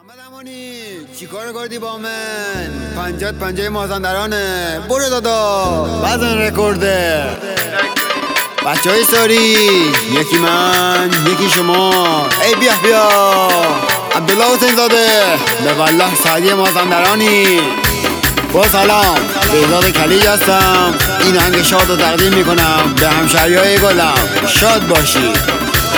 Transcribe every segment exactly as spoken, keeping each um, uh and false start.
محمد امانی چیکار کردی با من؟ پنجات پنجه مازندرانه. برو دادا بزن رکورده. بچه های ساری، یکی من یکی شما. ای بیا بیا عبدالله حسین زاده به والله سعدی مازندرانی. با سلام، بهزاد کلیج هستم. این آهنگ شاد رو تقدیم میکنم به همشهریای گلم. شاد باشی.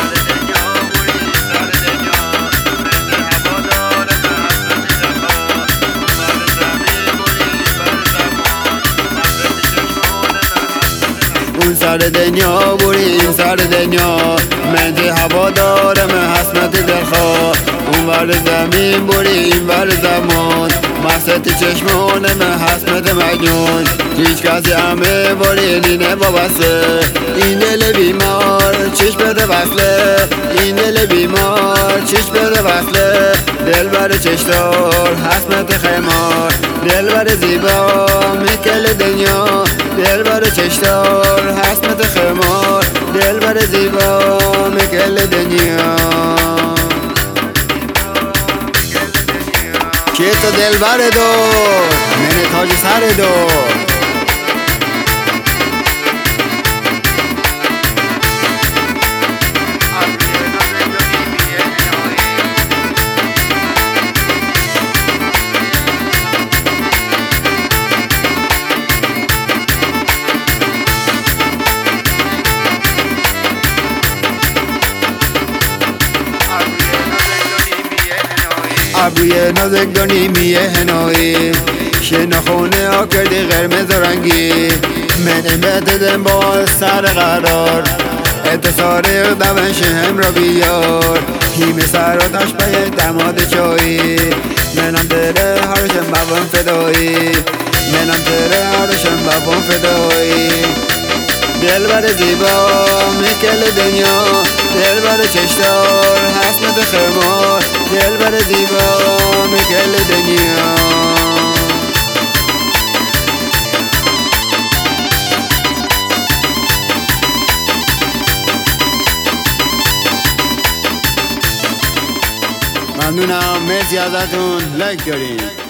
اون سر دنیا بوری این سر دنیا، من هوا دارم حسمت دلخواه. اون ور زمین بوری این ور زمان، مست چشمانه من حسمت مجنون. هیچ کسی همه بوری نینه وابسته، این دل بیمار چش بده وصله. این دل بیمار چش بده وصله. دل بر چشدار حسمت خمار، دل بر زیبا میکل دنیا. دل بر چشدار حسمت خمار، دل بر زیبا میکل دنیا. که تو دل بر دو من تاج سر دو. ابروی نازک دانی میه هنایی، شنخونه ها کردی قرمز و رنگی. من امتدم با سر قرار، اتصار اقدام شهم را بیار. هیم سر و تاش باید دماد چایی، منم تره هرشم بابام فدایی. منم تره هرشم بابام فدایی. دل بر زیبا میکل دنیا، دل بر چشدار حسمت خمار. دل بر زیبا میکل دنیا. ممنونم، مرسی ازتون. لایک دارین.